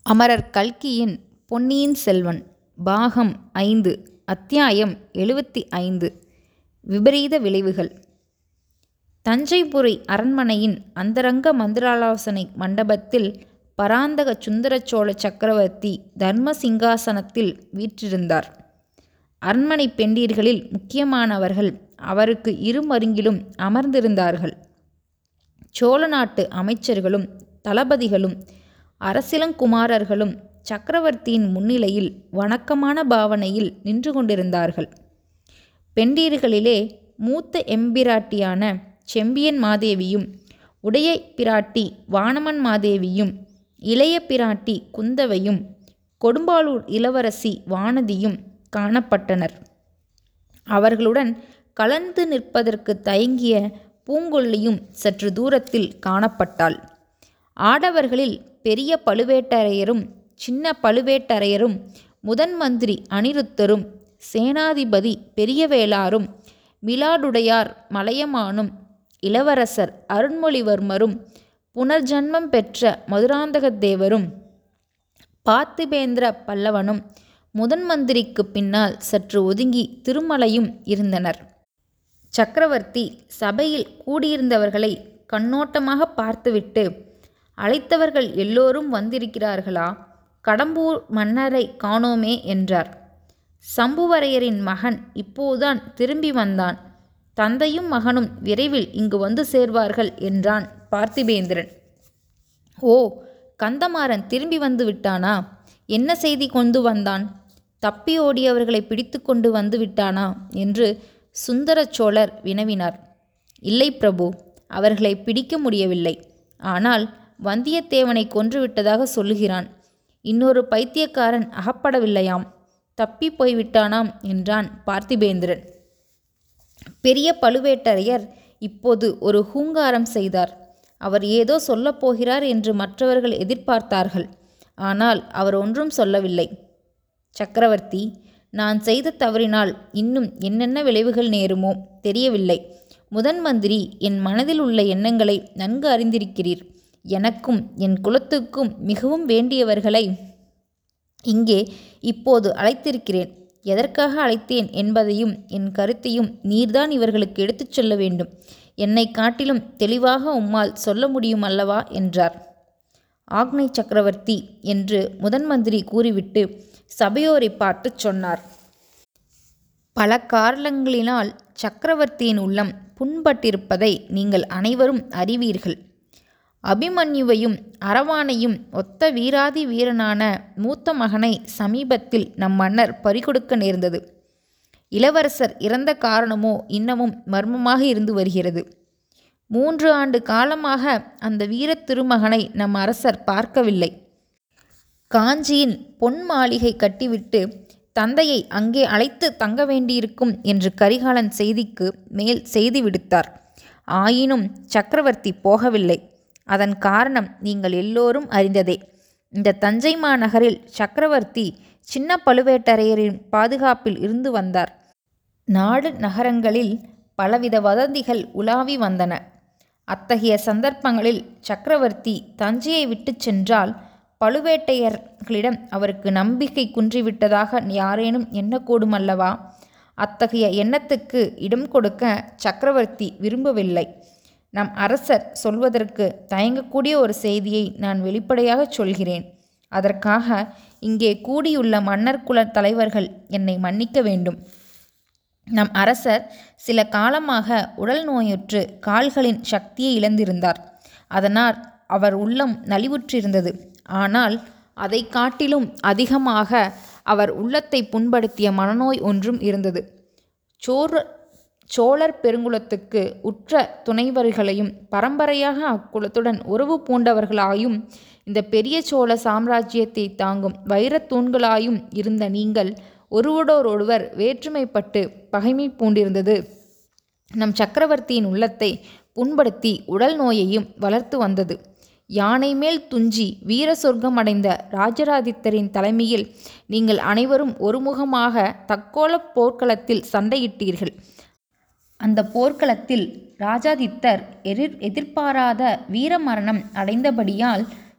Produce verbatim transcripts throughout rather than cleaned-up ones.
அமரர் கல்கியின் பொன்னியின் செல்வன் பாகம் ஐந்து அத்தியாயம் எழுபத்தி ஐந்து விபரீத விளைவுகள். தஞ்சைபுரி அரண்மனையின் அந்தரங்க மந்திராலோசனை மண்டபத்தில் பராந்தக சுந்தர சோழ சக்கரவர்த்தி தர்ம சிங்காசனத்தில் வீற்றிருந்தார். அரண்மனை பெண்டீர்களில் முக்கியமானவர்கள் அவருக்கு இருமருங்கிலும் அமர்ந்திருந்தார்கள். சோழ நாட்டு அமைச்சர்களும் தளபதிகளும் அரசிலங்குமாரர்களும் சக்கரவர்த்தியின் முன்னிலையில் வணக்கமான பாவனையில் நின்று கொண்டிருந்தார்கள். பெண்டீர்களிலே மூத்த எம்பிராட்டியான செம்பியன் மாதேவியும் உடைய பிராட்டி வானமன் மாதேவியும் இளைய பிராட்டி குந்தவையும் கொடும்பாளூர் இளவரசி வானதியும் காணப்பட்டனர். அவர்களுடன் கலந்து நிற்பதற்கு தயங்கிய பூங்கொல்லியும் சற்று தூரத்தில் காணப்பட்டாள். ஆடவர்களில் பெரிய பழுவேட்டரையரும் சின்ன பழுவேட்டரையரும் முதன் மந்திரி அனிருத்தரும் சேனாதிபதி பெரியவேளாரும் மிலாடுடையார் மலையமானும் இளவரசர் அருண்மொழிவர்மரும் புனர்ஜன்மம் பெற்ற மதுராந்தகத்தேவரும் பார்த்திபேந்திர பல்லவனும் முதன் மந்திரிக்கு பின்னால் சற்று ஒதுங்கி திருமலையும் இருந்தனர். சக்கரவர்த்தி சபையில் கூடியிருந்தவர்களை கண்ணோட்டமாக பார்த்துவிட்டு, அழைத்தவர்கள் எல்லோரும் வந்திருக்கிறார்களா? கடம்பூர் மன்னரை காணோமே என்றார். சம்புவரையரின் மகன் இப்போதுதான் திரும்பி வந்தான். தந்தையும் மகனும் விரைவில் இங்கு வந்து சேர்வார்கள் என்றான் பார்த்திபேந்திரன். ஓ, கந்தமாறன் திரும்பி வந்து விட்டானா? என்ன செய்தி கொண்டு வந்தான்? தப்பி ஓடியவர்களை பிடித்து கொண்டு வந்து விட்டானா என்று சுந்தர சோழர் வினவினார். இல்லை பிரபு, அவர்களை பிடிக்க முடியவில்லை. ஆனால் வந்தியத்தேவனை கொன்றுவிட்டதாக சொல்லுகிறான். இன்னொரு பைத்தியக்காரன் அகப்படவில்லையாம், தப்பி போய்விட்டானாம் என்றான் பார்த்திபேந்திரன். பெரிய பழுவேட்டரையர் இப்போது ஒரு ஹூங்காரம் செய்தார். அவர் ஏதோ சொல்லப்போகிறார் என்று மற்றவர்கள் எதிர்பார்த்தார்கள். ஆனால் அவர் ஒன்றும் சொல்லவில்லை. சக்கரவர்த்தி, நான் செய்த தவறினால் இன்னும் என்னென்ன விளைவுகள் நேருமோ தெரியவில்லை. முதன் மந்திரி என் மனதில் உள்ள எண்ணங்களை நன்கு அறிந்திருக்கிறீர். எனக்கும் என் குலத்துக்கும் மிகவும் வேண்டியவர்களை இங்கே இப்போது அழைத்திருக்கிறேன். எதற்காக அழைத்தேன் என்பதையும் என் கருத்தையும் நீர்தான் இவர்களுக்கு எடுத்துச் சொல்ல வேண்டும். என்னை காட்டிலும் தெளிவாக உம்மால் சொல்ல முடியும் அல்லவா என்றார். ஆக்னை சக்கரவர்த்தி என்று முதன் மந்திரி கூறிவிட்டு சபையோரை பார்த்து சொன்னார். பல காரணங்களினால் சக்கரவர்த்தியின் உள்ளம் புண்பட்டிருப்பதை நீங்கள் அனைவரும் அறிவீர்கள். அபிமன்யுவையும் அரவானையும் ஒத்த வீராதி வீரனான மூத்த மகனை சமீபத்தில் நம் மன்னர் பறிகொடுக்க நேர்ந்தது. இளவரசர் இறந்த காரணமோ இன்னமும் மர்மமாக இருந்து வருகிறது. மூன்று ஆண்டு காலமாக அந்த வீர திருமகனை நம் அரசர் பார்க்கவில்லை. காஞ்சியின் பொன் மாளிகை கட்டிவிட்டு தந்தையை அங்கே அழைத்து தங்க வேண்டியிருக்கும் என்று கரிகாலன் செய்திக்கு மேல் செய்தி விடுத்தார். ஆயினும் சக்கரவர்த்தி போகவில்லை. அதன் காரணம் நீங்கள் எல்லோரும் அறிந்ததே. இந்த தஞ்சை மாநகரில் சக்கரவர்த்தி சின்ன பழுவேட்டரையரின் பாதுகாப்பில் இருந்து வந்தார். நாடு நகரங்களில் பலவித வதந்திகள் உலாவி வந்தன. அத்தகைய சந்தர்ப்பங்களில் சக்கரவர்த்தி தஞ்சையை விட்டு சென்றால் பழுவேட்டையர்களிடம் அவருக்கு நம்பிக்கை குன்றிவிட்டதாக யாரேனும் எண்ணக்கூடும் அல்லவா? அத்தகைய எண்ணத்துக்கு இடம் கொடுக்க சக்கரவர்த்தி விரும்பவில்லை. நம் அரசர் சொல்வதற்கு தயங்கக்கூடிய ஒரு செய்தியை நான் வெளிப்படையாக சொல்கிறேன். அதற்காக இங்கே கூடியுள்ள மன்னர் குல தலைவர்கள் என்னை மன்னிக்க வேண்டும். நம் அரசர் சில காலமாக உடல் நோயுற்று கால்களின் சக்தியை இழந்திருந்தார். அதனால் அவர் உள்ளம் நலிவுற்றிருந்தது. ஆனால் அதை காட்டிலும் அதிகமாக அவர் உள்ளத்தை புண்படுத்திய மனநோய் ஒன்றும் இருந்தது. சோழ சோழர் பெருங்குலத்துக்கு உற்ற துணைவர்களையும் பரம்பரையாக அக்குலத்துடன் உறவு பூண்டவர்களாயும் இந்த பெரிய சோழ சாம்ராஜ்யத்தை தாங்கும் வைரத் தூண்களாயும் இருந்த நீங்கள் ஒருவரோடொருவர் வேற்றுமைப்பட்டு பகைமை பூண்டிருந்தது நம் சக்கரவர்த்தியின் உள்ளத்தை புண்படுத்தி உடல் நோயையும் வளர்த்து வந்தது. யானை மேல் துஞ்சி வீர சொர்க்கம் அடைந்த ராஜராதித்தரின் தலைமையில் நீங்கள் அனைவரும் ஒருமுகமாக தக்கோல போர்க்களத்தில் சண்டையிட்டீர்கள். அந்த போர்க்களத்தில் ராஜாதித்தர் எதிர் எதிர்பாராத வீரமரணம் அடைந்தபடியால்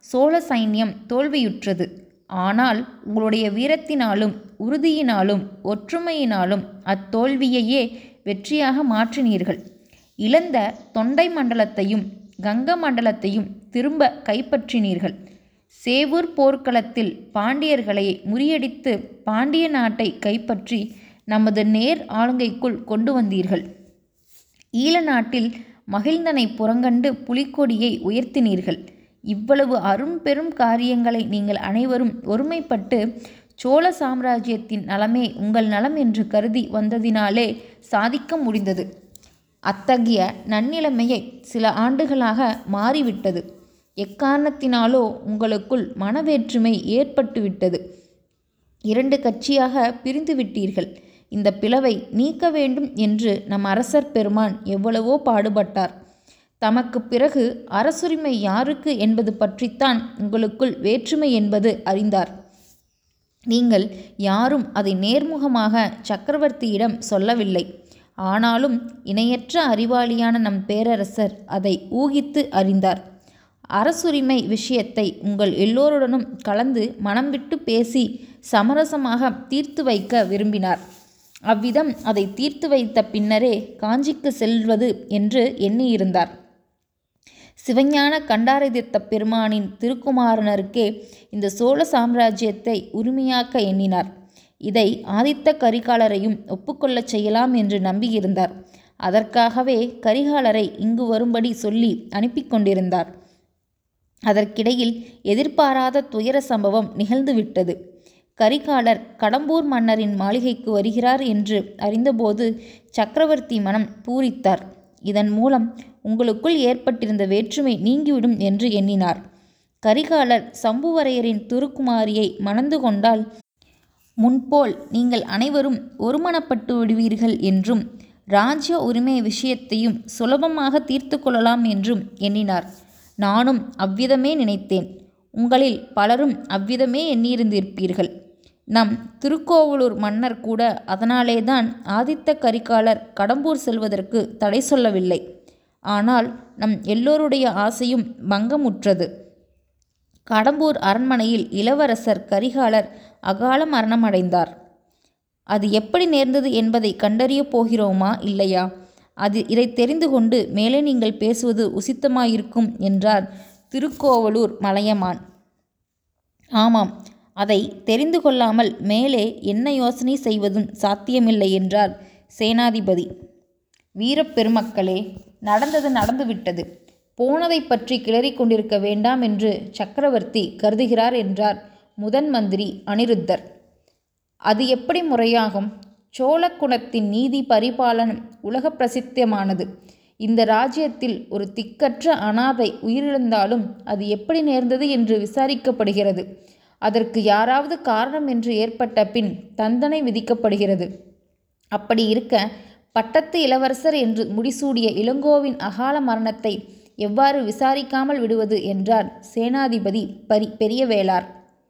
சோழ சைன்யம் தோல்வியுற்றது. ஆனால் உங்களுடைய வீரத்தினாலும் உறுதியினாலும் ஒற்றுமையினாலும் அத்தோல்வியையே வெற்றியாக மாற்றினீர்கள். இழந்த தொண்டை மண்டலத்தையும் கங்க மண்டலத்தையும் திரும்ப கைப்பற்றினீர்கள். சேவூர் போர்க்களத்தில் பாண்டியர்களை முறியடித்து பாண்டிய நாட்டை கைப்பற்றி நமது நேர் ஆளுகைக்குள் கொண்டு வந்தீர்கள். ஈழ நாட்டில் மகிழ்ந்தனை புறங்கண்டு புலிக்கொடியை உயர்த்தினீர்கள். இவ்வளவு அரும் பெரும் காரியங்களை நீங்கள் அனைவரும் ஒருமைப்பட்டு சோழ சாம்ராஜ்யத்தின் நலமே உங்கள் நலம் என்று கருதி வந்ததினாலே சாதிக்க முடிந்தது. அத்தகைய நன்னிலைமையை சில ஆண்டுகளாக மாறிவிட்டது. எக்காரணத்தினாலோ உங்களுக்குள் மனவேற்றுமை ஏற்பட்டுவிட்டது. இரண்டு கட்சியாக பிரிந்து விட்டீர்கள். இந்த பிளவை நீக்க வேண்டும் என்று நம் அரசர் பெருமான் எவ்வளவோ பாடுபட்டார். தமக்கு பிறகு அரசுரிமை யாருக்கு என்பது பற்றித்தான் உங்களுக்குள் வேற்றுமை என்பது அறிந்தார். நீங்கள் யாரும் அதை நேர்முகமாக சக்கரவர்த்தியிடம் சொல்லவில்லை. ஆனாலும் இணையற்ற அறிவாளியான நம் பேரரசர் அதை ஊகித்து அறிந்தார். அரசுரிமை விஷயத்தை உங்கள் எல்லோருடனும் கலந்து மனம் விட்டு பேசி சமரசமாக தீர்த்து வைக்க விரும்பினார். அவ்விதம் அதை தீர்த்து வைத்த பின்னரே காஞ்சிக்கு செல்வது என்று எண்ணியிருந்தார். சிவஞான கண்டாரதித்த பெருமானின் திருக்குமாரனருக்கே இந்த சோழ சாம்ராஜ்யத்தை உரிமையாக்க எண்ணினார். இதை ஆதித்த கரிகாலரையும் ஒப்புக்கொள்ளச் செய்யலாம் என்று நம்பியிருந்தார். அதற்காகவே கரிகாலரை இங்கு வரும்படி சொல்லி அனுப்பி கொண்டிருந்தார். அதற்கிடையில் எதிர்பாராத துயர சம்பவம் நிகழ்ந்துவிட்டது. கரிகாலர் கடம்பூர் மன்னரின் மாளிகைக்கு வருகிறார் என்று அறிந்தபோது சக்கரவர்த்தி மனம் பூரித்தார். இதன் மூலம் உங்களுக்குள் ஏற்பட்டிருந்த வேற்றுமை நீங்கிவிடும் என்று எண்ணினார். கரிகாலர் சம்புவரையரின் திருக்குமாரியை மணந்து கொண்டால் முன்போல் நீங்கள் அனைவரும் ஒருமனப்பட்டு விடுவீர்கள் என்றும் இராஜ்ய உரிமை விஷயத்தையும் சுலபமாக தீர்த்து கொள்ளலாம் என்றும் எண்ணினார். நானும் அவ்விதமே நினைத்தேன். உங்களில் பலரும் அவ்விதமே எண்ணியிருந்திருப்பீர்கள். நம் திருக்கோவலூர் மன்னர் கூட அதனாலேதான் ஆதித்த கரிகாலர் கடம்பூர் செல்வதற்கு தடை சொல்லவில்லை. ஆனால் நம் எல்லோருடைய ஆசையும் பங்கமுற்றது. கடம்பூர் அரண்மனையில் இளவரசர் கரிகாலர் அகால மரணமடைந்தார். அது எப்படி நேர்ந்தது என்பதை கண்டறியப் போகிறோமா இல்லையா? அது இதை தெரிந்து கொண்டு மேலே நீங்கள் பேசுவது உசித்தமாயிருக்கும் என்றார் திருக்கோவலூர் மலையமான். ஆமாம், அதை தெரிந்து கொள்ளாமல் மேலே என்ன யோசனை செய்வதும் சாத்தியமில்லை என்றார் சேனாதிபதி. வீரப்பெருமக்களே, நடந்தது நடந்துவிட்டது. போனதை பற்றி கிளறிக் கொண்டிருக்க வேண்டாம் என்று சக்கரவர்த்தி கருதுகிறார் என்றார் முதன் மந்திரி அனிருத்தர். அது எப்படி முறையாகும்? சோழ குலத்தின் நீதி பரிபாலனம் உலக பிரசித்தமானது. இந்த ராஜ்யத்தில் ஒரு திக்கற்ற அனாதை உயிரிழந்தாலும் அது எப்படி நேர்ந்தது என்று விசாரிக்கப்படுகிறது. அதற்கு யாராவது காரணம் என்று ஏற்பட்ட பின் தண்டனை விதிக்கப்படுகிறது. அப்படி இருக்க பட்டத்து இளவரசர் என்று முடிசூடிய இளங்கோவின் அகால மரணத்தை எவ்வாறு விசாரிக்காமல் விடுவது என்றார் சேனாதிபதி பரி பெரிய வேளார்.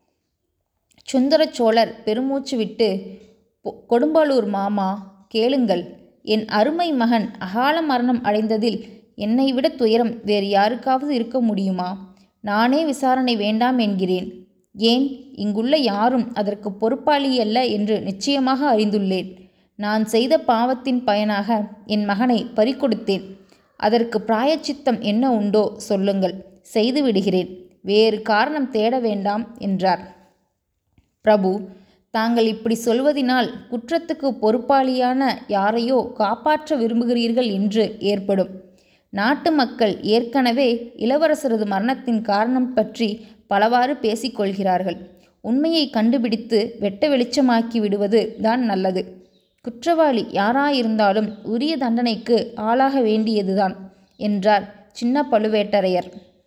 சுந்தர சோழர் பெருமூச்சு விட்டு, கொடும்பாளூர் மாமா, கேளுங்கள். என் அருமை மகன் அகால மரணம் அடைந்ததில் என்னை விட துயரம் வேறு யாருக்காவது இருக்க முடியுமா? நானே விசாரணை வேண்டாம் என்கிறேன். ஏன், இங்குள்ள யாரும் அதற்கு பொறுப்பாளியல்ல என்று நிச்சயமாக அறிந்துள்ளேன். நான் செய்த பாவத்தின் பயனாக என் மகனை பறிகொடுத்தேன். அதற்கு பிராயச்சித்தம் என்ன உண்டோ சொல்லுங்கள், செய்து விடுகிறேன். வேறு காரணம் தேட வேண்டாம் என்றார். பிரபு, தாங்கள் இப்படி சொல்வதினால் குற்றத்துக்கு பொறுப்பாளியான யாரையோ காப்பாற்ற விரும்புகிறீர்கள் என்று ஏற்படும். நாட்டு மக்கள் ஏற்கனவே இளவரசரது மரணத்தின் காரணம் பற்றி பலவாறு பேசிக்கொள்கிறார்கள். உண்மையை கண்டுபிடித்து வெட்ட வெளிச்சமாக்கி விடுவது தான் நல்லது. குற்றவாளி யாராயிருந்தாலும் உரிய தண்டனைக்கு ஆளாக வேண்டியதுதான் என்றார் சின்ன பழுவேட்டரையர்.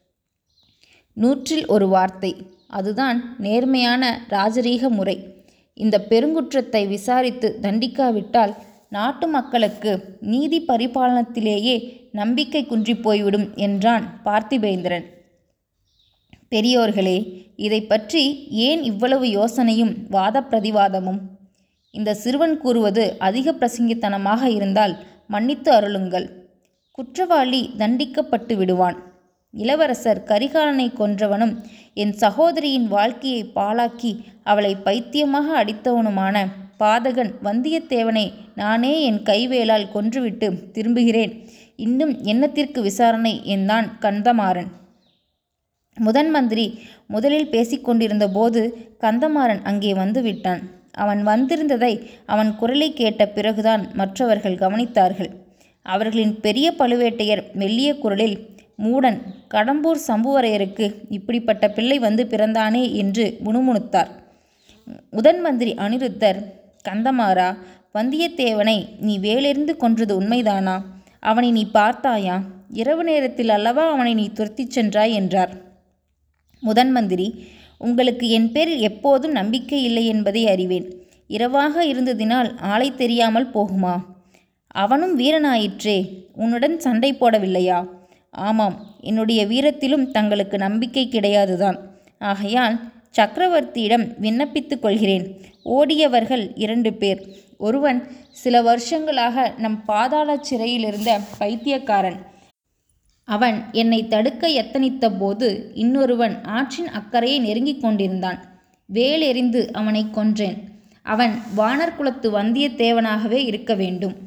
நூற்றில் ஒரு வார்த்தை. அதுதான் நேர்மையான ராஜரீக முறை. இந்த பெருங்குற்றத்தை விசாரித்து தண்டிக்காவிட்டால் நாட்டு மக்களுக்கு நீதி பரிபாலனத்திலேயே நம்பிக்கை குன்றி போய்விடும் என்றான் பார்த்திபேந்திரன். பெரியோர்களே, இதை பற்றி ஏன் இவ்வளவு யோசனையும் வாத பிரதிவாதமும்? இந்த சிறுவன் கூறுவது அதிக பிரசங்கித்தனமாக இருந்தால் மன்னித்து அருளுங்கள். குற்றவாளி தண்டிக்கப்பட்டு விடுவான். இளவரசர் கரிகாலனை கொன்றவனும் என் சகோதரியின் வாழ்க்கையை பாழாக்கி அவளை பைத்தியமாக அடித்தவனுமான பாதகன் வந்தியத்தேவனை நானே என் கைவேலால் கொன்றுவிட்டு திரும்புகிறேன். இன்னும் என்னத்திற்கு விசாரணை என்றான் கந்தமாறன். முதன் மந்திரி முதலில் பேசிக்கொண்டிருந்த போது கந்தமாறன் அங்கே வந்து விட்டான். அவன் வந்திருந்ததை அவன் குரலை கேட்ட பிறகுதான் மற்றவர்கள் கவனித்தார்கள். அவர்களின் பெரிய பழுவேட்டையர் மெல்லிய குரலில், மூடன், கடம்பூர் சம்புவரையருக்கு இப்படிப்பட்ட பிள்ளை வந்து பிறந்தானே என்று முணுமுணுத்தார். முதன் மந்திரி அனிருத்தர், கந்தமாறா, வந்தியத்தேவனை நீ வேலெறிந்து கொன்றது உண்மைதானா? அவனை நீ பார்த்தாயா? இரவு நேரத்தில் அல்லவா அவனை நீ துரத்திச் சென்றாய் என்றார். முதன் மந்திரி, உங்களுக்கு என் பேரில் எப்போதும் நம்பிக்கை இல்லை என்பதை அறிவேன். இரவாக இருந்ததினால் ஆளை தெரியாமல் போகுமா? அவனும் வீரனாயிற்றே, உன்னுடன் சண்டை போடவில்லையா? ஆமாம், என்னுடைய வீரத்திலும் தங்களுக்கு நம்பிக்கை கிடையாதுதான். ஆகையால் சக்கரவர்த்தியிடம் விண்ணப்பித்துக் கொள்கிறேன். ஓடியவர்கள் இரண்டு பேர். ஒருவன் சில வருஷங்களாக நம் பாதாள சிறையிலிருந்த பைத்தியக்காரன். அவன் என்னை தடுக்க எத்தனித்த போது இன்னொருவன் ஆற்றின் அக்கறையை நெருங்கிக் கொண்டிருந்தான். வேலெறிந்து அவனை கொன்றேன். அவன் வானர் குலத்து வந்தியத்தேவனாகவே இருக்க வேண்டும்.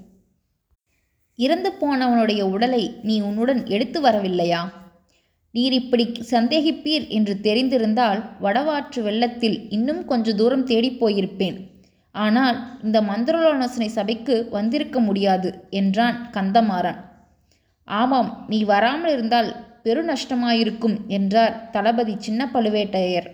இறந்து போனவனுடைய உடலை நீ உன்னுடன் எடுத்து வரவில்லையா? நீர் இப்படி சந்தேகிப்பீர் என்று தெரிந்திருந்தால் வடவாற்று வெள்ளத்தில் இன்னும் கொஞ்ச தூரம் தேடிப் போயிருப்பேன். ஆனால் இந்த மந்திரோலோசனை சபைக்கு வந்திருக்க முடியாது என்றான் கந்தமாறன். ஆமாம், நீ வராமல் இருந்தால் பெரு நஷ்டமாயிருக்கும் என்றார் தளபதி சின்ன பழுவேட்டையர்.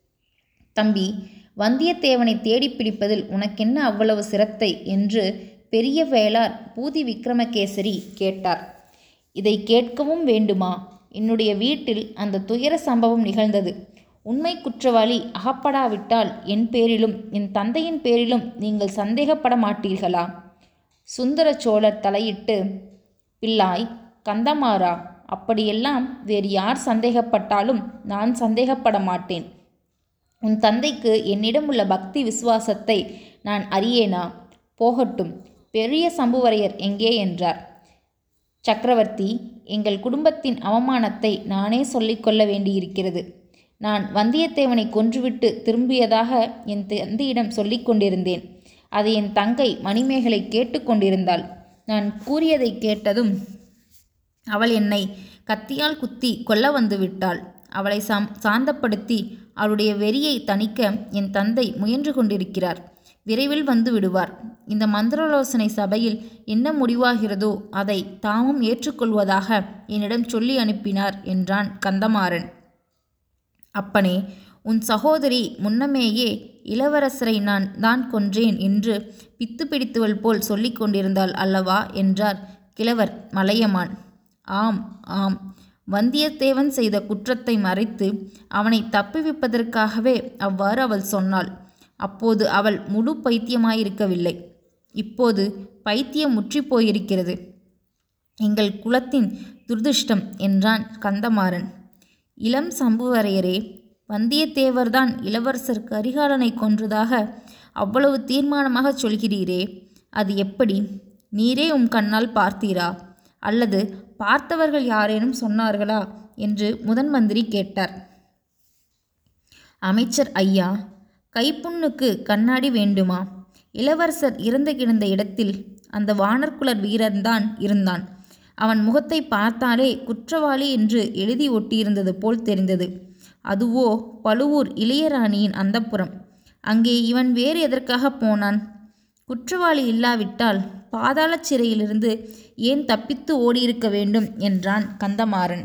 தம்பி, வந்தியத்தேவனை தேடி பிடிப்பதில் உனக்கென்ன அவ்வளவு சிரத்தை என்று பெரிய வேளார் பூதி விக்ரமகேசரி கேட்டார். இதை கேட்கவும் வேண்டுமா? என்னுடைய வீட்டில் அந்த துயர சம்பவம் நிகழ்ந்தது. உண்மை குற்றவாளி அகப்படாவிட்டால் என் பேரிலும் என் தந்தையின் பேரிலும் நீங்கள் சந்தேகப்பட மாட்டீர்களா? சுந்தர சோழர் தலையிட்டு, பிள்ளாய், கந்தமாறா, அப்படியெல்லாம் வேறு யார் சந்தேகப்பட்டாலும் நான் சந்தேகப்பட மாட்டேன். உன் தந்தைக்கு என்னிடம் உள்ள பக்தி விசுவாசத்தை நான் அறியேனா? போகட்டும், பெரிய சம்புவரையர் எங்கே என்றார். சக்கரவர்த்தி, எங்கள் குடும்பத்தின் அவமானத்தை நானே சொல்லிக்கொள்ள வேண்டியிருக்கிறது. நான் வந்தியத்தேவனை கொன்றுவிட்டு திரும்பியதாக என் தந்தையிடம் சொல்லிக் கொண்டிருந்தேன். அதை என் தங்கை மணிமேகலை கேட்டுக்கொண்டிருந்தாள். நான் கூறியதை கேட்டதும் அவள் என்னை கத்தியால் குத்தி கொல்ல வந்து விட்டாள். அவளை சாம் சாந்தப்படுத்தி அவளுடைய வெறியை தணிக்க என் தந்தை முயன்று கொண்டிருக்கிறார். விரைவில் வந்து விடுவார். இந்த மந்திரோலோசனை சபையில் என்ன முடிவாகிறதோ அதை தாமும் ஏற்றுக்கொள்வதாக என்னிடம் சொல்லி அனுப்பினார் என்றான் கந்தமாறன். அப்பனே, உன் சகோதரி முன்னமேயே இளவரசரை நான் தான் கொன்றேன் என்று பித்து பிடித்தவள் போல் சொல்லிக் கொண்டிருந்தாள் அல்லவா என்றார் கிழவர் மலையமான். ஆம் ஆம், வந்தியத்தேவன் செய்த குற்றத்தை மறைத்து அவனை தப்புவிப்பதற்காகவே அவ்வாறு அவள் சொன்னாள். அப்போது அவள் முழு பைத்தியமாயிருக்கவில்லை. இப்போது பைத்தியம் முற்றி போயிருக்கிறது. எங்கள் குலத்தின் துர்திஷ்டம் என்றான் கந்தமாறன். இளம் சம்புவரையரே, வந்தியத்தேவர்தான் இளவரசர் கரிகாலனை கொன்றதாக அவ்வளவு தீர்மானமாக சொல்கிறீரே, அது எப்படி? நீரே உம் கண்ணால் பார்த்தீரா? அல்லது பார்த்தவர்கள் யாரேனும் சொன்னார்களா என்று முதன் மந்திரி கேட்டார். அமைச்சர் ஐயா, கைப்புண்ணுக்கு கண்ணாடி வேண்டுமா? இளவரசர் இறந்து கிடந்த இடத்தில் அந்த வானர்குலர் வீரன்தான் இருந்தான். அவன் முகத்தை பார்த்தாலே குற்றவாளி என்று எழுதி ஒட்டியிருந்தது போல் தெரிந்தது. அதுவோ பழுவூர் இளையராணியின் அந்தப்புறம். அங்கே இவன் வேறு எதற்காக போனான்? குற்றவாளி இல்லாவிட்டால் பாதாள சிறையிலிருந்து ஏன் தப்பித்து ஓடியிருக்க வேண்டும் என்றான் கந்தமாறன்.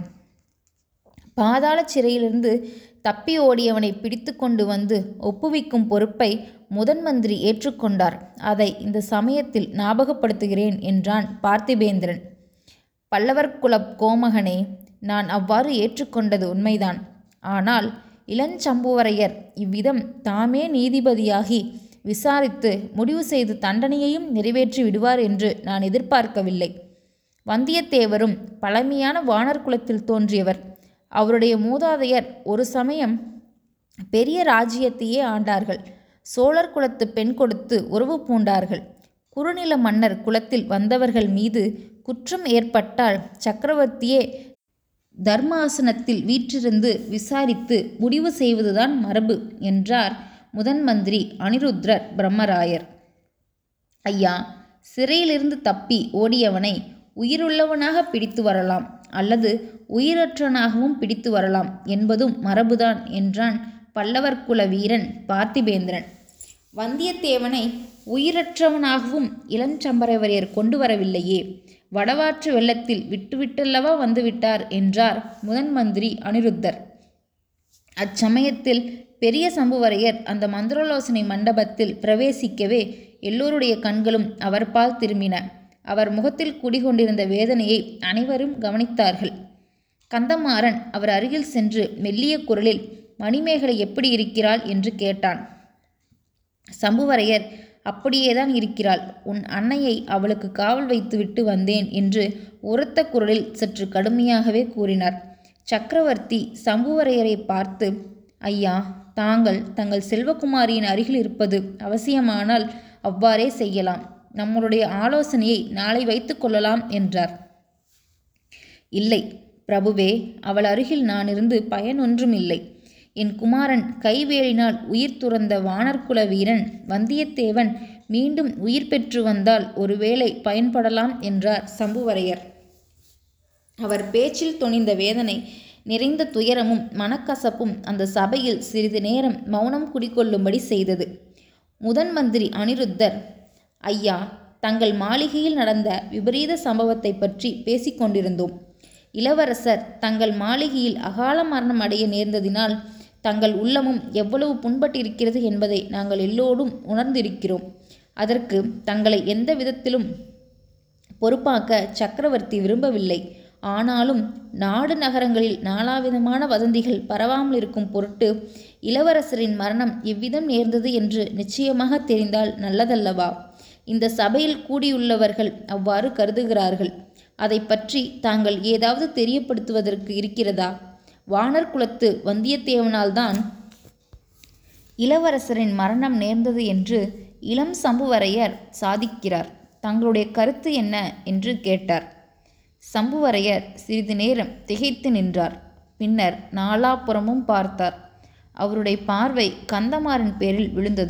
பாதாள சிறையிலிருந்து தப்பி ஓடியவனை பிடித்து கொண்டு வந்து ஒப்புவிக்கும் பொறுப்பை முதன் மந்திரி ஏற்றுக்கொண்டார். அதை இந்த சமயத்தில் ஞாபகப்படுத்துகிறேன் என்றான் பார்த்திபேந்திரன். பல்லவர்குல கோமகனே, நான் அவ்வாறு ஏற்றுக்கொண்டது உண்மைதான். ஆனால் இளஞ்சம்புவரையர் இவ்விதம் தாமே நீதிபதியாகி விசாரித்து முடிவு செய்து தண்டனையையும் நிறைவேற்றி விடுவார் என்று நான் எதிர்பார்க்கவில்லை. வந்தியத்தேவரும் பழமையான வானர் குலத்தில் தோன்றியவர். அவருடைய மூதாதையர் ஒரு சமயம் பெரிய ராஜ்யத்தையே ஆண்டார்கள். சோழர் குலத்து பெண் கொடுத்து உறவு பூண்டார்கள். குறுநில மன்னர் குலத்தில் வந்தவர்கள் மீது குற்றம் ஏற்பட்டால் சக்கரவர்த்தியே தர்மாசனத்தில் வீற்றிருந்து விசாரித்து முடிவு செய்வதுதான் மரபு என்றார் முதன் மந்திரி அனிருத்ரர் பிரம்மராயர். ஐயா, சிறையிலிருந்து தப்பி ஓடியவனை உயிருள்ளவனாக பிடித்து வரலாம், அல்லது உயிரற்றவனாகவும் பிடித்து வரலாம் என்பதும் மரபுதான் என்றான் பல்லவர் குல வீரன் பார்த்திபேந்திரன். வந்தியத்தேவனை உயிரற்றவனாகவும் இளஞ்சம்பரவரையர் கொண்டு வரவில்லையே, வடவாற்று வெள்ளத்தில் விட்டுவிட்டல்லவா வந்துவிட்டார் என்றார் முதன் மந்திரி அனிருத்தர். அச்சமயத்தில் பெரிய சம்புவரையர் அந்த மந்திரோலோசனை மண்டபத்தில் பிரவேசிக்கவே எல்லோருடைய கண்களும் அவர் பால் திரும்பின. அவர் முகத்தில் குடிகொண்டிருந்த வேதனையை அனைவரும் கவனித்தார்கள். கந்தமாறன் அவர் அருகில் சென்று மெல்லிய குரலில் மணிமேகலை எப்படி இருக்கிறாள் என்று கேட்டான். சம்புவரையர், அப்படியேதான் இருக்கிறாள். உன் அன்னையை அவளுக்கு காவல் வைத்துவிட்டு வந்தேன் என்று உரத்த குரலில் சற்று கடுமையாகவே கூறினார். சக்கரவர்த்தி சம்புவரையரை பார்த்து, ஐயா, தாங்கள் தங்கள் செல்வகுமாரியின் அருகில் இருப்பது அவசியமானால் அவ்வாறே செய்யலாம். நம்மளுடைய ஆலோசனையை நாளை வைத்து கொள்ளலாம் என்றார். இல்லை பிரபுவே, அவள் அருகில் நான் இருந்து பயன் ஒன்றும் இல்லை. என் குமாரன் கைவேலினால் உயிர் துறந்த வானர்குல வீரன் வந்தியத்தேவன் மீண்டும் உயிர் பெற்று வந்தால் ஒருவேளை பயன்படலாம் என்றார் சம்புவரையர். அவர் பேச்சில் தொனிந்த வேதனை நிறைந்த துயரமும் மனக்கசப்பும் அந்த சபையில் சிறிது நேரம் மௌனம் குடிக்கொள்ளும்படி செய்தது. முதன் மந்திரி அனிருத்தர், ஐயா, தங்கள் மாளிகையில் நடந்த விபரீத சம்பவத்தை பற்றி பேசிக்கொண்டிருந்தோம். இளவரசர் தங்கள் மாளிகையில் அகால மரணம் அடைய நேர்ந்ததினால் தங்கள் உள்ளமும் எவ்வளவு புண்பட்டிருக்கிறது என்பதை நாங்கள் எல்லோரும் உணர்ந்திருக்கிறோம். அதற்கு தங்களை எந்த விதத்திலும் பொறுப்பாக்க சக்கரவர்த்தி விரும்பவில்லை. ஆனாலும் நாடு நகரங்களில் நாலாவிதமான வதந்திகள் பரவாமல் இருக்கும் பொருட்டு இளவரசரின் மரணம் எவ்விதம் நேர்ந்தது என்று நிச்சயமாக தெரிந்தால் நல்லதல்லவா? இந்த சபையில் கூடியுள்ளவர்கள் அவ்வாறு கருதுகிறார்கள். அதை பற்றி தாங்கள் ஏதாவது தெரியப்படுத்துவதற்கு இருக்கிறதா? வானர் குலத்து வந்தியத்தேவனால்தான் இளவரசரின் மரணம் நேர்ந்தது என்று இளம் சம்புவரையர் சாதிக்கிறார். தங்களுடைய கருத்து என்ன என்று கேட்டார். சம்புவரையர் சிறிது நேரம் திகைத்து நின்றார். பின்னர் நாலாபுறமும் பார்த்தார். அவருடைய பார்வை கந்தமாறன் பேரில் விழுந்தது.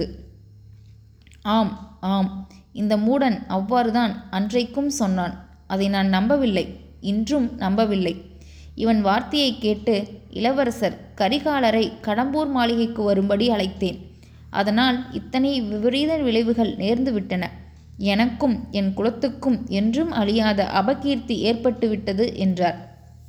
ஆம் ஆம், இந்த மூடன் அவ்வாறுதான் அன்றைக்கும் சொன்னான். அதை நான் நம்பவில்லை, இன்றும் நம்பவில்லை. இவன் வார்த்தையை கேட்டு இளவரசர் கரிகாலரை கடம்பூர் மாளிகைக்கு வரும்படி அழைத்தேன். அதனால் இத்தனை விபரீத விளைவுகள் நேர்ந்துவிட்டன. எனக்கும் என் குலத்துக்கும் என்றும் அழியாத அபகீர்த்தி ஏற்பட்டுவிட்டது என்றார்.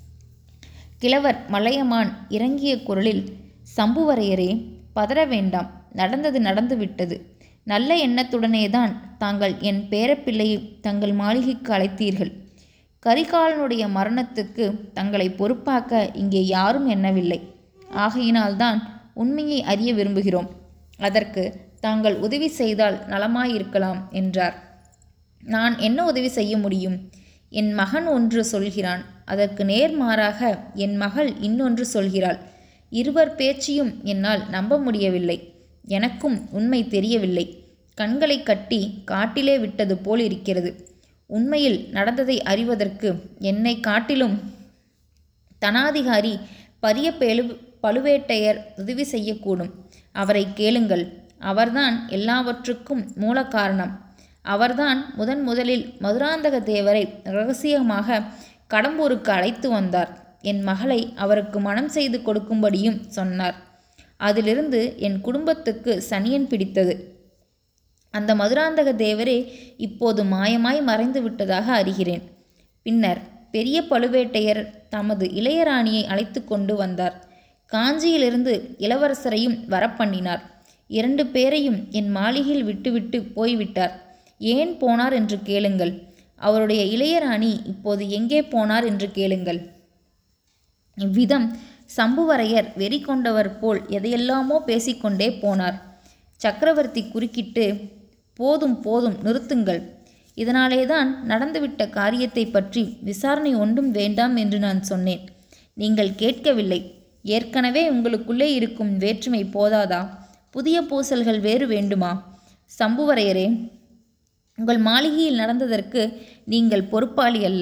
கிழவர் மலையமான் இறங்கிய குரலில், சம்புவரையரே, பதற வேண்டாம். நடந்தது நடந்துவிட்டது. நல்ல எண்ணத்துடனேதான் தாங்கள் என் பேரப்பிள்ளையை தங்கள் மாளிகைக்கு அழைத்தீர்கள். கரிகாலனுடைய மரணத்துக்கு தங்களை பொறுப்பாக்க இங்கே யாரும் எண்ணவில்லை. ஆகையினால்தான் உண்மையை அறிய விரும்புகிறோம். அதற்கு தாங்கள் உதவி செய்தால் நலமாயிருக்கலாம் என்றார். நான் என்ன உதவி செய்ய முடியும்? என் மகன் ஒன்று சொல்கிறான், அதற்கு நேர்மாறாக என் மகள் இன்னொன்று சொல்கிறாள். இருவர் பேச்சையும் என்னால் நம்ப முடியவில்லை. எனக்கும் உண்மை தெரியவில்லை. கண்களை கட்டி காட்டிலே விட்டது போல் இருக்கிறது. உண்மையில் நடந்ததை அறிவதற்கு என்னை காட்டிலும் தனாதிகாரி பரிய பெழு பழுவேட்டையர் உதவி செய்யக்கூடும். அவரை கேளுங்கள். அவர்தான் எல்லாவற்றுக்கும் மூல காரணம். அவர்தான் முதன் முதலில் மதுராந்தக தேவரை இரகசியமாக கடம்பூருக்கு அழைத்து வந்தார். என் மகளை அவருக்கு மனம் செய்து கொடுக்கும்படியும் சொன்னார். அதிலிருந்து என் குடும்பத்துக்கு சனியன் பிடித்தது. அந்த மதுராந்தக தேவரே இப்போது மாயமாய் மறைந்து விட்டதாக அறிகிறேன். பின்னர் பெரிய பழுவேட்டையர் தமது இளையராணியை அழைத்து கொண்டு வந்தார். காஞ்சியிலிருந்து இளவரசரையும் வரப்பண்ணினார். இரண்டு பேரையும் என் மாளிகையில் விட்டுவிட்டு போய்விட்டார். ஏன் போனார் என்று கேளுங்கள். அவருடைய இளையராணி இப்போது எங்கே போனார் என்று கேளுங்கள். இவ்விதம் சம்புவரையர் வெறி கொண்டவர் போல் எதையெல்லாமோ பேசிக்கொண்டே போனார். சக்கரவர்த்தி குறுக்கிட்டு, போதும் போதும், நிறுத்துங்கள். இதனாலேதான் நடந்துவிட்ட காரியத்தை பற்றி விசாரணை ஒன்றும் வேண்டாம் என்று நான் சொன்னேன். நீங்கள் கேட்கவில்லை. ஏற்கனவே உங்களுக்குள்ளே இருக்கும் வேற்றுமை போதாதா? புதிய பூசல்கள் வேறு வேண்டுமா? சம்புவரையரே, உங்கள் மாளிகையில் நடந்ததற்கு நீங்கள் பொறுப்பாளி அல்ல.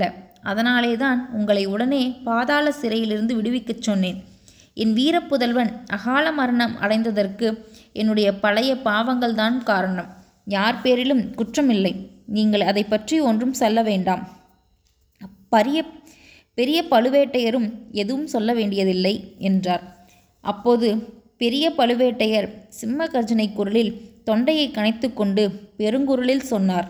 அதனாலேதான் உங்களை உடனே பாதாள சிறையிலிருந்து விடுவிக்கச் சொன்னேன். என் வீரப்புதல்வன் அகால மரணம் அடைந்ததற்கு என்னுடைய பழைய பாவங்கள்தான் காரணம். யார் பேரிலும் குற்றமில்லை. நீங்கள் அதை பற்றி ஒன்றும் சொல்ல வேண்டாம். பரிய பெரிய பழுவேட்டையரும் எதுவும் சொல்ல வேண்டியதில்லை என்றார். அப்போது பெரிய பழுவேட்டையர் சிம்ம கர்ஜனை குரலில் தொண்டையை கனைத்து கொண்டு பெருங்குரலில் சொன்னார்.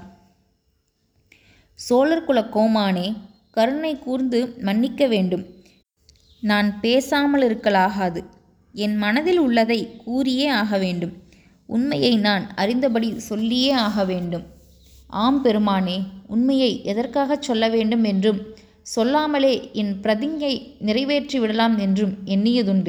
சோழர் குல கோமானே, கருணை கூர்ந்து மன்னிக்க வேண்டும். நான் பேசாமல் இருக்கலாகாது. என் மனதில் உள்ளதை கூறியே ஆக வேண்டும். உண்மையை நான் அறிந்தபடி சொல்லியே ஆக வேண்டும். ஆம் பெருமானே, உண்மையை எதற்காகச் சொல்ல வேண்டும் என்றும் சொல்லாமலே என் பிரதிங்கை நிறைவேற்றி விடலாம் என்றும் எண்ணியதுண்டு.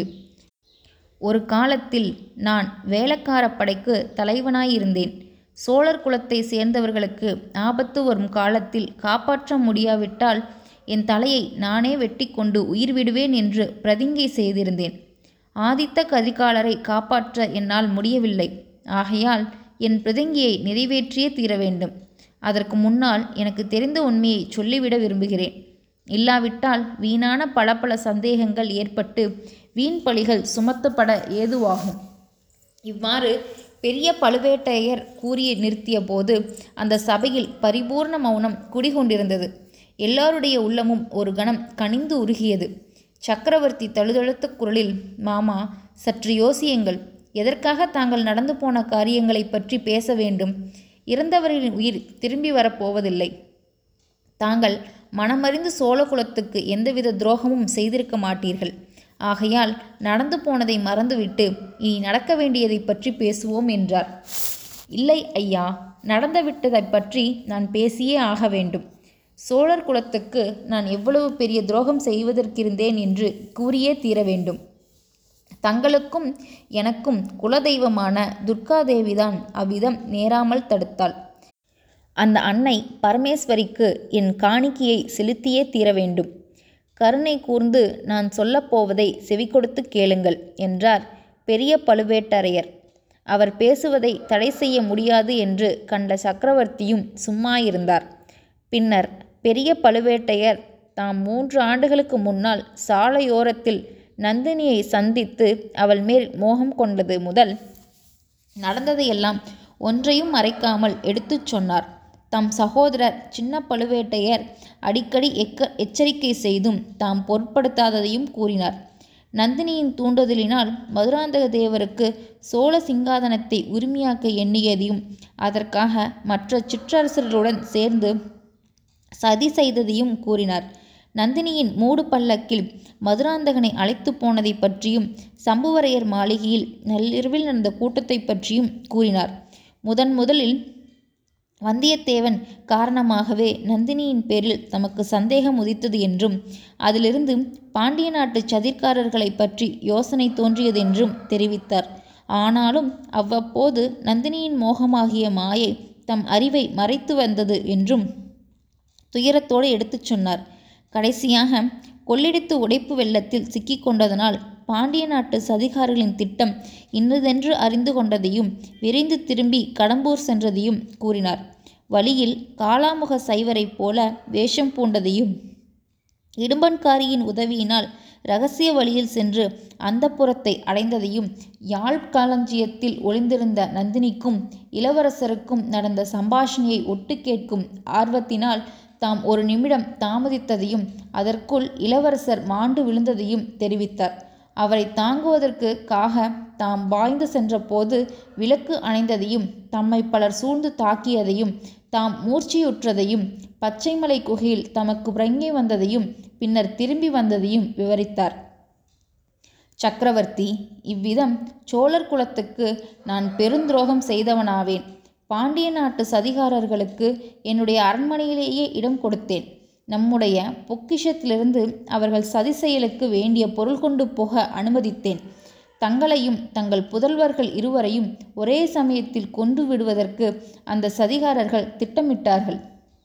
ஒரு காலத்தில் நான் வேளக்கார படைக்கு தலைவனாயிருந்தேன். சோழர் குலத்தை சேர்ந்தவர்களுக்கு ஆபத்து வரும் காலத்தில் காப்பாற்ற முடியாவிட்டால் என் தலையை நானே வெட்டி கொண்டு உயிர் விடுவேன் என்று பிரதிங்கை செய்திருந்தேன். ஆதித்த கரிகாலரை காப்பாற்ற என்னால் முடியவில்லை. ஆகையால் என் பிரதிங்கியை நிறைவேற்றியே தீர வேண்டும். அதற்கு முன்னால் எனக்கு தெரிந்த உண்மையை சொல்லிவிட விரும்புகிறேன். இல்லாவிட்டால் வீணான பல பல சந்தேகங்கள் ஏற்பட்டு வீண் பழிகள் சுமத்தப்பட ஏதுவாகும். இவ்வாறு பெரிய பழுவேட்டையர் கூறி நிறுத்திய போது அந்த சபையில் பரிபூர்ண மௌனம் குடிகொண்டிருந்தது. எல்லாருடைய உள்ளமும் ஒரு கணம் கனிந்து உருகியது. சக்கரவர்த்தி தழுதழுத்த குரலில், மாமா, சற்று யோசியுங்கள். எதற்காக தாங்கள் நடந்து போன காரியங்களை பற்றி பேச வேண்டும்? இறந்தவரின் உயிர் திரும்பி வரப்போவதில்லை. தாங்கள் மனமறிந்து சோழகுலத்துக்கு எந்தவித துரோகமும் செய்திருக்க மாட்டீர்கள். ஆகையால் நடந்து போனதை மறந்துவிட்டு இனி நடக்க வேண்டியதை பற்றி பேசுவோம் என்றார். இல்லை ஐயா, நடந்துவிட்டதை பற்றி நான் பேசியே ஆக வேண்டும். சோழர் குலத்துக்கு நான் எவ்வளவு பெரிய துரோகம் செய்வதற்கிருந்தேன் என்று கூறியே தீர வேண்டும். தங்களுக்கும் எனக்கும் குலதெய்வமான துர்காதேவிதான் அவ்விதம் நேராமல் தடுத்தாள். அந்த அன்னை பரமேஸ்வரிக்கு என் காணிக்கையை செலுத்தியே தீர வேண்டும். கருணை கூர்ந்து நான் சொல்லப்போவதை செவிகொடுத்து கேளுங்கள் என்றார் பெரிய பழுவேட்டரையர். அவர் பேசுவதை தடை செய்ய முடியாது என்று கண்ட சக்கரவர்த்தியும் சும்மாயிருந்தார். பின்னர் பெரிய பழுவேட்டையர் தாம் மூன்று ஆண்டுகளுக்கு முன்னால் சாலையோரத்தில் நந்தினியை சந்தித்து அவள் மேல் மோகம் கொண்டது முதல் நடந்ததையெல்லாம் ஒன்றையும் மறைக்காமல் எடுத்துச் சொன்னார். தம் சகோதரர் சின்ன பழுவேட்டையர் அடிக்கடி எக்க எச்சரிக்கை செய்தும் தாம் பொருட்படுத்தாததையும் கூறினார். நந்தினியின் தூண்டுதலினால் மதுராந்தக தேவருக்கு சோழ சிங்காதனத்தை உரிமையாக்க எண்ணியதையும் அதற்காக மற்ற சிற்றரசர்களுடன் சேர்ந்து சதி செய்ததையும் கூறினார். நந்தினியின் மூடு பல்லக்கில் மதுராந்தகனை அழைத்து போனதை பற்றியும் சம்புவரையர் மாளிகையில் நள்ளிரவில் நடந்த கூட்டத்தை பற்றியும் கூறினார். முதன் முதலில் வந்தியத்தேவன் காரணமாகவே நந்தினியின் பேரில் தமக்கு சந்தேகம் உதித்தது என்றும் அதிலிருந்து பாண்டிய நாட்டு சதிர்காரர்களை பற்றி யோசனை தோன்றியதென்றும் தெரிவித்தார். ஆனாலும் அவ்வப்போது நந்தினியின் மோகமாகிய மாயை தம் அறிவை மறைத்து வந்தது என்றும் துயரத்தோடு எடுத்துச் சொன்னார். கடைசியாக கொள்ளிடத்து உடைப்பு வெள்ளத்தில் சிக்கிக் கொண்டதனால் பாண்டிய நாட்டு சதிகாரர்களின் திட்டம் இன்னதென்று அறிந்து கொண்டதையும் விரைந்து திரும்பி கடம்பூர் சென்றதையும் கூறினார். வழியில் காலாமுக சைவரைப் போல வேஷம் பூண்டதையும் இடும்பன்காரியின் உதவியினால் இரகசிய வழியில் சென்று அந்தப்புரத்தை அடைந்ததையும் யாழ் களஞ்சியத்தில் ஒளிந்திருந்த நந்தினிக்கும் இளவரசருக்கும் நடந்த சம்பாஷணையை ஒட்டு கேட்கும் ஆர்வத்தினால் தாம் ஒரு நிமிடம் தாமதித்ததையும் அதற்குள் இளவரசர் மாண்டு விழுந்ததையும் தெரிவித்தார். அவரை தாங்குவதற்கு காக தாம் பாய்ந்து சென்ற போது விளக்கு அணைந்ததையும் தம்மை பலர் சூழ்ந்து தாக்கியதையும் தாம் மூர்ச்சியுற்றதையும் பச்சைமலை குகையில் தமக்கு பிரங்கை வந்ததையும் பின்னர் திரும்பி வந்ததையும் விவரித்தார். சக்கரவர்த்தி, இவ்விதம் சோழர் குலத்துக்கு நான் பெருந்துரோகம் செய்தவனாவேன். பாண்டிய நாட்டு சதிகாரர்களுக்கு என்னுடைய அரண்மனையிலேயே இடம் கொடுத்தேன். நம்முடைய பொக்கிஷத்திலிருந்து அவர்கள் சதி செயலுக்கு வேண்டிய பொருள் கொண்டு போக அனுமதித்தேன். தங்களையும் தங்கள் புதல்வர்கள் இருவரையும் ஒரே சமயத்தில் கொன்று விடுவதற்கு அந்த சதிகாரர்கள் திட்டமிட்டார்கள்.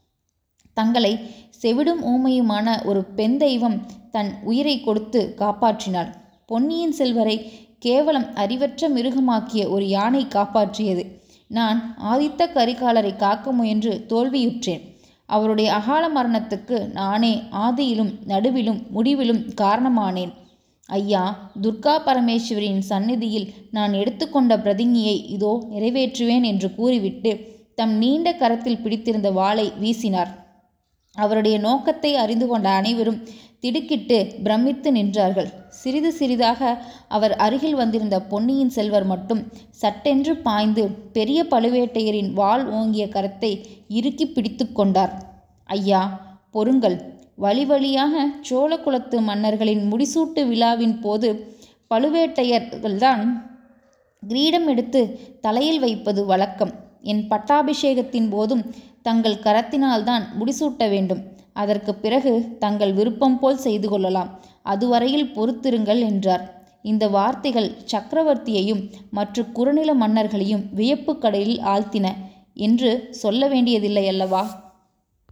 தங்களை செவிடும் ஊமையுமான ஒரு பெண் தெய்வம் தன் உயிரை கொடுத்து காப்பாற்றினாள். பொன்னியின் செல்வரை கேவலம் அறிவற்ற மிருகமாக்கிய ஒரு யானை காப்பாற்றியது. நான் ஆதித்த கரிகாலரை காக்க முயன்று தோல்வியுற்றேன். அவருடைய அகால மரணத்துக்கு நானே ஆதியிலும் நடுவிலும் முடிவிலும் காரணமானேன். ஐயா, துர்கா பரமேஸ்வரியின் சந்நிதியில் நான் எடுத்துக்கொண்ட பிரதிஞ்ஞையை இதோ நிறைவேற்றுவேன் என்று கூறிவிட்டு தம் நீண்ட கரத்தில் பிடித்திருந்த வாளை வீசினார். அவருடைய நோக்கத்தை அறிந்து கொண்ட அனைவரும் திடுக்கிட்டு பிரமித்து நின்றார்கள். சிறிது சிறிதாக அவர் அருகில் வந்திருந்த பொன்னியின் செல்வர் மட்டும் சட்டென்று பாய்ந்து பெரிய பழுவேட்டையரின் வாள் ஓங்கிய கரத்தை இறுக்கி பிடித்து கொண்டார். ஐயா, பொறுங்கள். வழி வழியாக சோழ குலத்து மன்னர்களின் முடிசூட்டு விழாவின் போது பழுவேட்டையர்கள்தான் கிரீடம் எடுத்து தலையில் வைப்பது வழக்கம். என் பட்டாபிஷேகத்தின் போதும் தங்கள் கரத்தினால்தான் முடிசூட்ட வேண்டும். அதற்கு பிறகு தங்கள் விருப்பம் போல் செய்து கொள்ளலாம். அதுவரையில் பொறுத்திருங்கள் என்றார். இந்த வார்த்தைகள் சக்கரவர்த்தியையும் மற்ற குறுநில மன்னர்களையும் வியப்பு கடலில் ஆழ்த்தின என்று சொல்ல வேண்டியதில்லை அல்லவா?